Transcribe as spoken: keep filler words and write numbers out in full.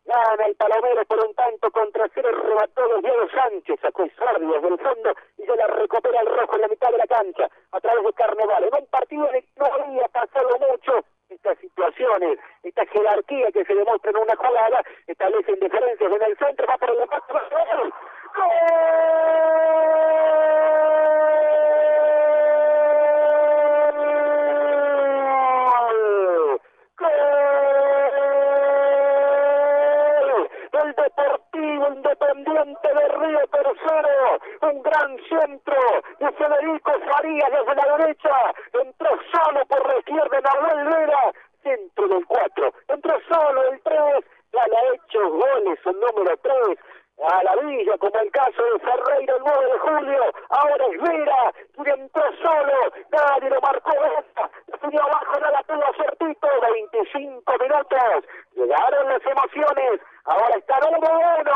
Gana el Palomero por un tanto contra cero, remató de Diego Sánchez, sacó Isardi desde el fondo y se la recupera el rojo en la mitad de la cancha, a través de Carnaval. En un partido en el que no había pasado mucho, estas situaciones, esta jerarquía que se demuestra en una jugada, establecen diferencias en el centro, va por el empate, va por el ¡gol! El Deportivo Independiente de Río Tercero, un gran centro de Federico Farías desde la derecha, entró solo por la izquierda Nahuel Vera, centro del cuatro, entró solo el tres, ya le ha hecho goles el número tres, a la Villa, como el caso de Ferreira el nueve de julio, ahora es Vera, que entró solo, nadie lo marcó Vera, definió abajo, nada pudo hacer Tito, veinticinco minutos, llegaron las emociones, ahora está uno a uno.